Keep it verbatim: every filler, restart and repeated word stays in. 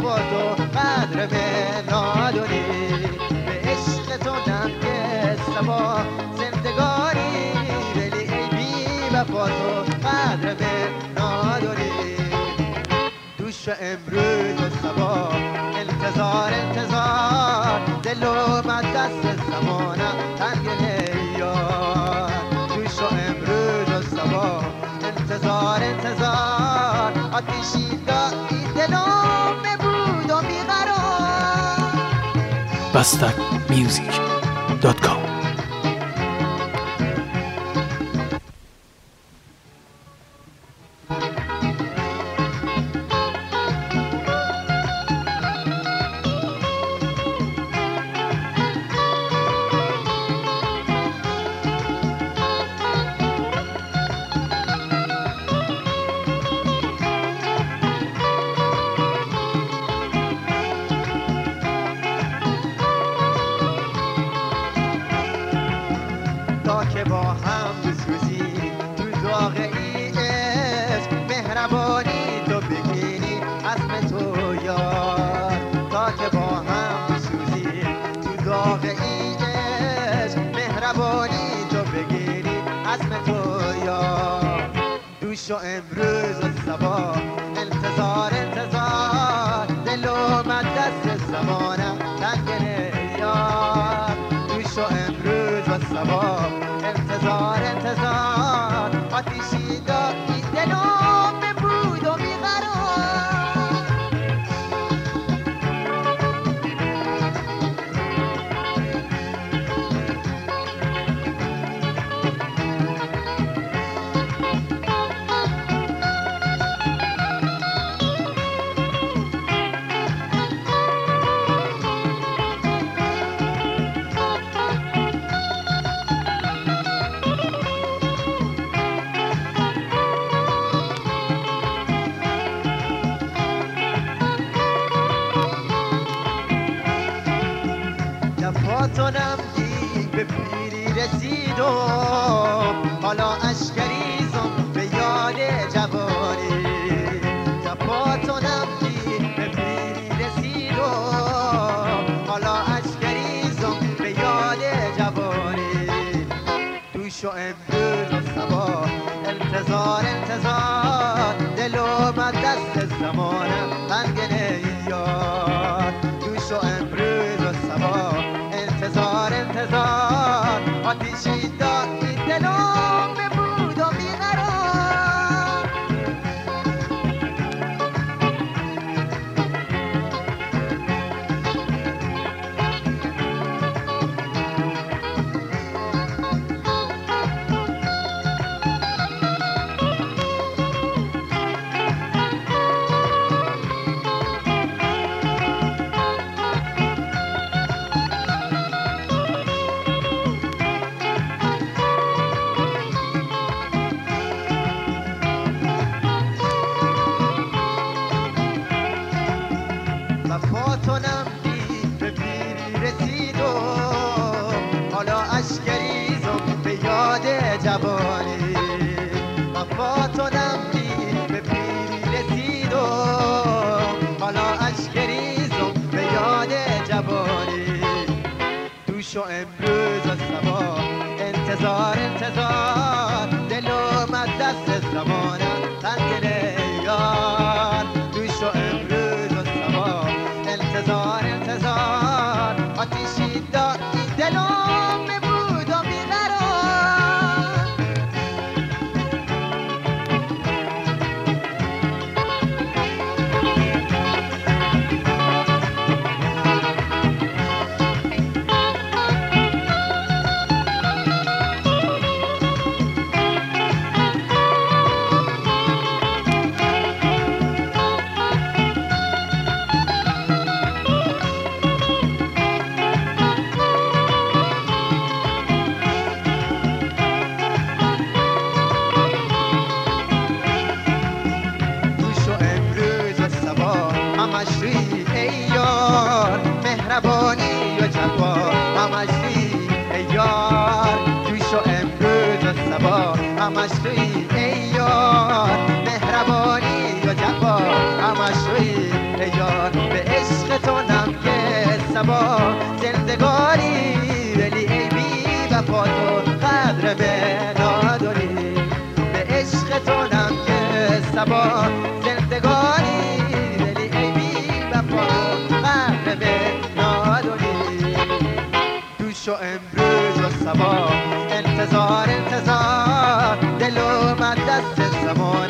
وفا تو قدر من نادونی، به عشق تو نمک سبا زندگانی، ولی ای بی وفا تو قدر من نادونی. دوش و امروز و سبا انتظار انتظار، دل اومد دست زمانم تنگ یار. دوش و امروز و سبا انتظار انتظار، آتیشی دایی دلم بود و بیقرار. بستک میوزیک دات کام. تا که با هم بسوزی تو داغ ای عشق، مهربانی تو بگیری عزم تو یار. تا که با هم بسوزی تو داغ ای عشق، مهربانی تو بگیری عزم تو یار. دوش و امروز و صبا انتظار انتظار، دل اومد دست زمانم تنگ یار. دوش و امروز و صبا انتظار انتظار، آتیشی دایی دلم بود و بیقرار. تو نمگی به پیری رسید و حالا اشکریزم به یاد جوانی. جفا تو نمگی به پیری رسید و حالا اشکریزم به یاد جوانی. دوش و امروز و صبا انتظار انتظار، دل اومد دست زمانم تنگ یار. دوش و امروز و صبا انتظار انتظار، آتیشی دایی دلم بود و بیقرار. وفا تو نمگی به پیری رسید و حالا اشکریزم به یاد جوانی. وفا تو نمگی به پیری رسید و حالا اشکریزم به یاد جوانی. دوش و امروز و صبا انتظار انتظار، دل اومد دست زمانم تنگ یار. دوش و امروز و صبا انتظار انتظار، آتیشی دایی دلم بود و بیقرار. مهربانی و جفا همش توی ای یار. دوش و امروز و صبا همش توی ای یار. مهربانی و جفا همش توی ای یار. زندگانی دلی ای بی وفا غرق به نادونی دوش و امروز و صبا انتظار انتظار دل اومد دست زمان